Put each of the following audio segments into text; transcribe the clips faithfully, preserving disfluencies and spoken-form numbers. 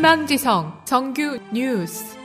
희망지성 정규 뉴스.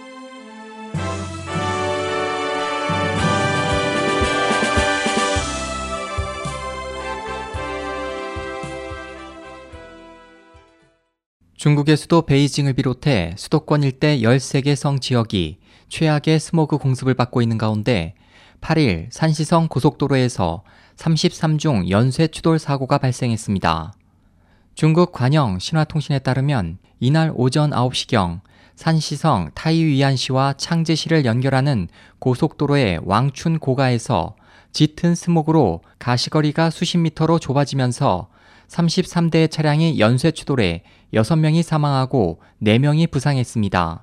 중국의 수도 베이징을 비롯해 수도권 일대 열세 개 성 지역이 최악의 스모그 공습을 받고 있는 가운데 팔 일 산시성 고속도로에서 삼십삼 중 연쇄 추돌 사고가 발생했습니다. 중국 관영 신화통신에 따르면 이날 오전 아홉 시경 산시성 타이위안시와 창제시를 연결하는 고속도로의 왕춘 고가에서 짙은 스모그로 가시거리가 수십 미터로 좁아지면서 삼십삼 대의 차량이 연쇄 추돌해 여섯 명이 사망하고 네 명이 부상했습니다.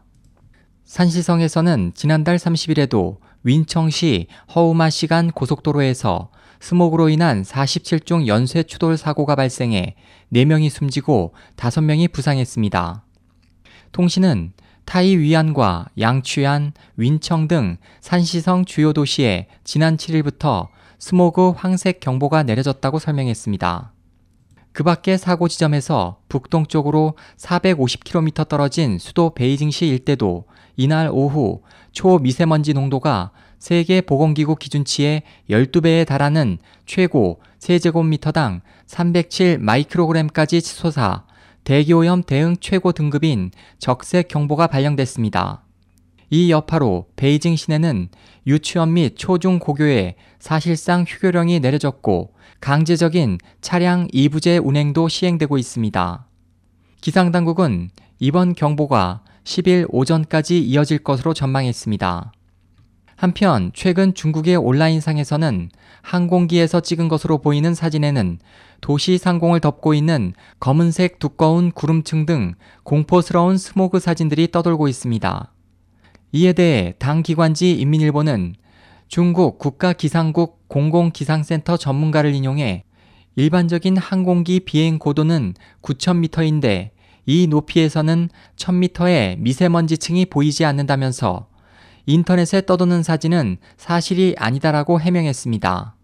산시성에서는 지난달 삼십 일에도 윈청시 허우마시 간 고속도로에서 스모그로 인한 사십칠 중 연쇄 추돌 사고가 발생해 네 명이 숨지고 다섯 명이 부상했습니다. 통신은 타이위안과 양취안, 윈청 등 산시성 주요 도시에 지난 칠 일부터 스모그 황색 경보가 내려졌다고 설명했습니다. 그 밖에 사고 지점에서 북동쪽으로 사백오십 킬로미터 떨어진 수도 베이징시 일대도 이날 오후 초미세먼지 농도가 세계보건기구 기준치의 열두 배에 달하는 최고 세제곱미터당 삼백칠 마이크로그램까지 치솟아 대기오염 대응 최고 등급인 적색 경보가 발령됐습니다. 이 여파로 베이징 시내는 유치원 및 초중고교에 사실상 휴교령이 내려졌고 강제적인 차량 이 부제 운행도 시행되고 있습니다. 기상당국은 이번 경보가 십 일 오전까지 이어질 것으로 전망했습니다. 한편 최근 중국의 온라인상에서는 항공기에서 찍은 것으로 보이는 사진에는 도시 상공을 덮고 있는 검은색 두꺼운 구름층 등 공포스러운 스모그 사진들이 떠돌고 있습니다. 이에 대해 당 기관지 인민일보는 중국 국가기상국 공공기상센터 전문가를 인용해 일반적인 항공기 비행 고도는 구천 미터인데 이 높이에서는 천 미터의 미세먼지층이 보이지 않는다면서 인터넷에 떠도는 사진은 사실이 아니다라고 해명했습니다.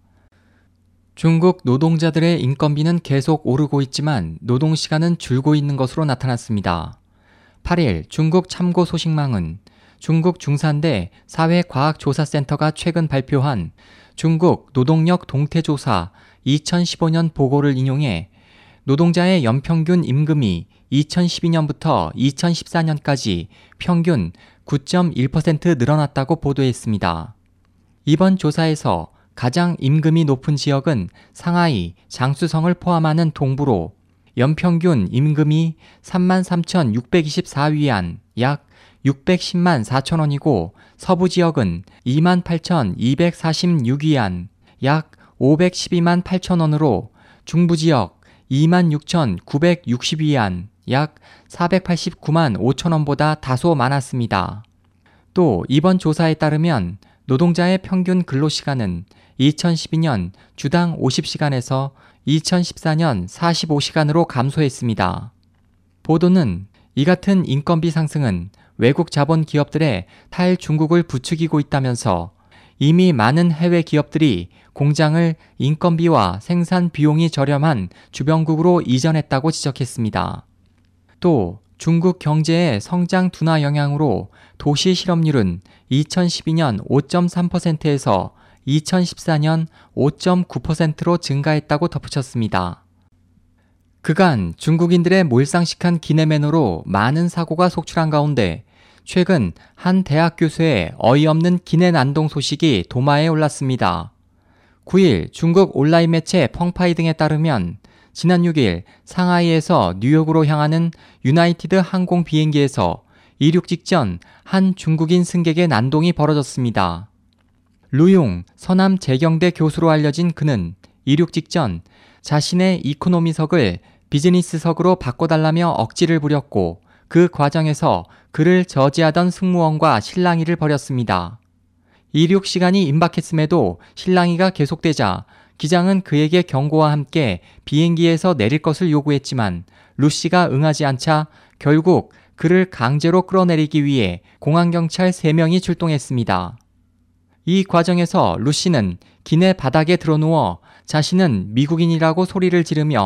중국 노동자들의 인건비는 계속 오르고 있지만 노동시간은 줄고 있는 것으로 나타났습니다. 팔 일 중국 참고 소식망은 중국 중산대 사회과학조사센터가 최근 발표한 중국 노동력 동태조사 이천십오 년 보고를 인용해 노동자의 연평균 임금이 이천십이 년부터 이천십사 년까지 평균 구 점 일 퍼센트 늘어났다고 보도했습니다. 이번 조사에서 가장 임금이 높은 지역은 상하이, 장쑤성을 포함하는 동부로 연평균 임금이 삼만 삼천육백이십사 위안, 약 육백십만 사천 원이고 서부 지역은 이만 팔천이백사십육 위안, 약 오백십이만 팔천 원으로 중부 지역 이만 육천구백육십 위안, 약 사백팔십구만 오천 원보다 다소 많았습니다. 또 이번 조사에 따르면 노동자의 평균 근로시간은 이천십이 년 주당 오십 시간에서 이천십사 년 사십오 시간으로 감소했습니다. 보도는 이 같은 인건비 상승은 외국 자본 기업들의 탈중국을 부추기고 있다면서 이미 많은 해외 기업들이 공장을 인건비와 생산 비용이 저렴한 주변국으로 이전했다고 지적했습니다. 또 중국 경제의 성장 둔화 영향으로 도시 실업률은 이천십이 년 오 점 삼 퍼센트에서 이천십사 년 오 점 구 퍼센트로 증가했다고 덧붙였습니다. 그간 중국인들의 몰상식한 기내 매너로 많은 사고가 속출한 가운데 최근 한 대학 교수의 어이없는 기내 난동 소식이 도마에 올랐습니다. 구 일 중국 온라인 매체 펑파이 등에 따르면 지난 육 일 상하이에서 뉴욕으로 향하는 유나이티드 항공 비행기에서 이륙 직전 한 중국인 승객의 난동이 벌어졌습니다. 루용 서남 재경대 교수로 알려진 그는 이륙 직전 자신의 이코노미석을 비즈니스석으로 바꿔달라며 억지를 부렸고 그 과정에서 그를 저지하던 승무원과 실랑이를 벌였습니다. 이륙 시간이 임박했음에도 실랑이가 계속되자 기장은 그에게 경고와 함께 비행기에서 내릴 것을 요구했지만 루 씨가 응하지 않자 결국 그를 강제로 끌어내리기 위해 공안경찰 세 명이 출동했습니다. 이 과정에서 루 씨는 기내 바닥에 드러누워 자신은 미국인이라고 소리를 지르며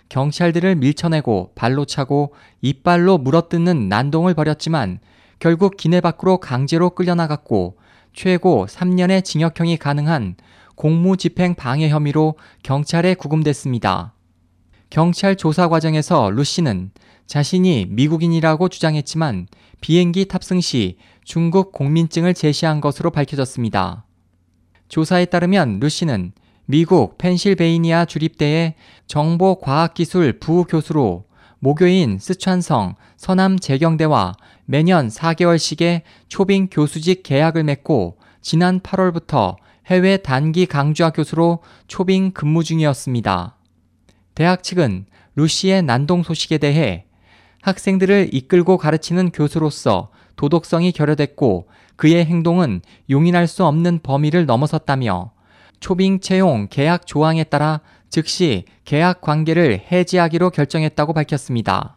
경찰들을 밀쳐내고 발로 차고 이빨로 물어뜯는 난동을 벌였지만 결국 기내 밖으로 강제로 끌려나갔고 최고 삼 년의 징역형이 가능한 공무집행 방해 혐의로 경찰에 구금됐습니다. 경찰 조사 과정에서 루 씨는 자신이 미국인이라고 주장했지만 비행기 탑승 시 중국 국민증을 제시한 것으로 밝혀졌습니다. 조사에 따르면 루 씨는 미국 펜실베이니아 주립대의 정보과학기술 부교수로 모교인 스촨성 서남재경대와 매년 사 개월씩의 초빙 교수직 계약을 맺고 지난 팔월부터 해외 단기 강좌 교수로 초빙 근무 중이었습니다. 대학 측은 루 씨의 난동 소식에 대해 학생들을 이끌고 가르치는 교수로서 도덕성이 결여됐고 그의 행동은 용인할 수 없는 범위를 넘어섰다며 초빙 채용 계약 조항에 따라 즉시 계약 관계를 해지하기로 결정했다고 밝혔습니다.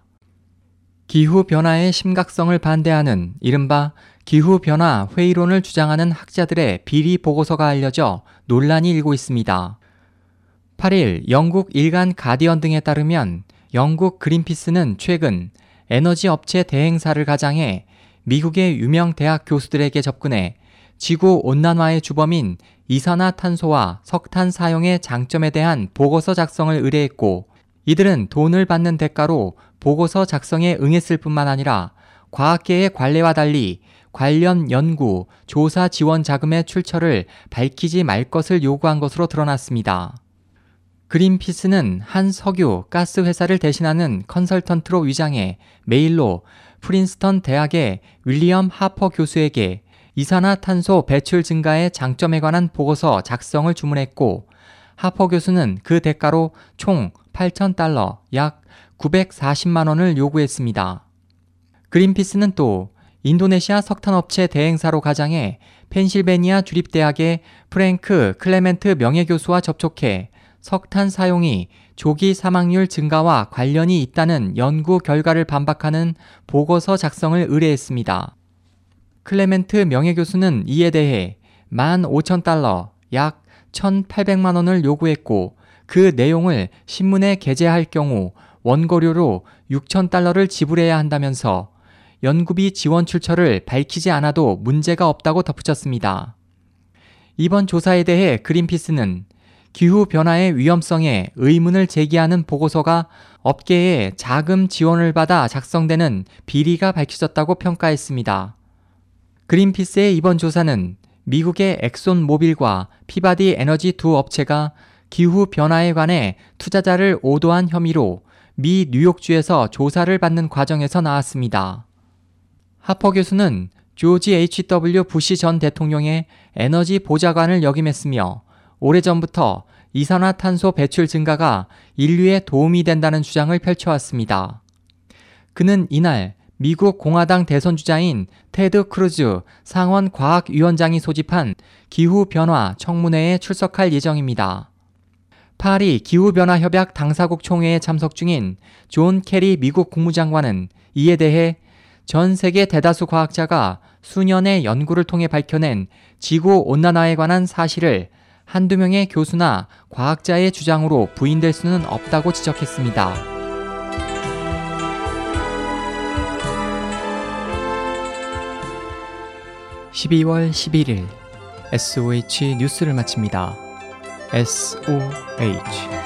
기후변화의 심각성을 반대하는 이른바 기후변화 회의론을 주장하는 학자들의 비리 보고서가 알려져 논란이 일고 있습니다. 팔 일 영국 일간 가디언 등에 따르면 영국 그린피스는 최근 에너지 업체 대행사를 가장해 미국의 유명 대학 교수들에게 접근해 지구온난화의 주범인 이산화탄소와 석탄 사용의 장점에 대한 보고서 작성을 의뢰했고 이들은 돈을 받는 대가로 보고서 작성에 응했을 뿐만 아니라 과학계의 관례와 달리 관련 연구, 조사 지원 자금의 출처를 밝히지 말 것을 요구한 것으로 드러났습니다. 그린피스는 한 석유, 가스 회사를 대신하는 컨설턴트로 위장해 메일로 프린스턴 대학의 윌리엄 하퍼 교수에게 이산화탄소 배출 증가의 장점에 관한 보고서 작성을 주문했고 하퍼 교수는 그 대가로 총 팔천 달러, 약 구백사십만 원을 요구했습니다. 그린피스는 또 인도네시아 석탄업체 대행사로 가장해 펜실베니아 주립대학의 프랭크 클레멘트 명예교수와 접촉해 석탄 사용이 조기 사망률 증가와 관련이 있다는 연구 결과를 반박하는 보고서 작성을 의뢰했습니다. 클레멘트 명예교수는 이에 대해 만 오천 달러, 약 천팔백만 원을 요구했고 그 내용을 신문에 게재할 경우 원고료로 육천 달러를 지불해야 한다면서 연구비 지원 출처를 밝히지 않아도 문제가 없다고 덧붙였습니다. 이번 조사에 대해 그린피스는 기후변화의 위험성에 의문을 제기하는 보고서가 업계에 자금 지원을 받아 작성되는 비리가 밝혀졌다고 평가했습니다. 그린피스의 이번 조사는 미국의 엑손모빌과 피바디 에너지 두 업체가 기후변화에 관해 투자자를 오도한 혐의로 미 뉴욕주에서 조사를 받는 과정에서 나왔습니다. 하퍼 교수는 조지 에이치 더블유 부시 전 대통령의 에너지 보좌관을 역임했으며 오래전부터 이산화탄소 배출 증가가 인류에 도움이 된다는 주장을 펼쳐왔습니다. 그는 이날 미국 공화당 대선 주자인 테드 크루즈 상원과학위원장이 소집한 기후변화 청문회에 출석할 예정입니다. 파리 기후변화협약 당사국 총회에 참석 중인 존 케리 미국 국무장관은 이에 대해 전 세계 대다수 과학자가 수년의 연구를 통해 밝혀낸 지구온난화에 관한 사실을 한두 명의 교수나 과학자의 주장으로 부인될 수는 없다고 지적했습니다. 십이월 십일일 에스오에이치 뉴스를 마칩니다. 에스오에이치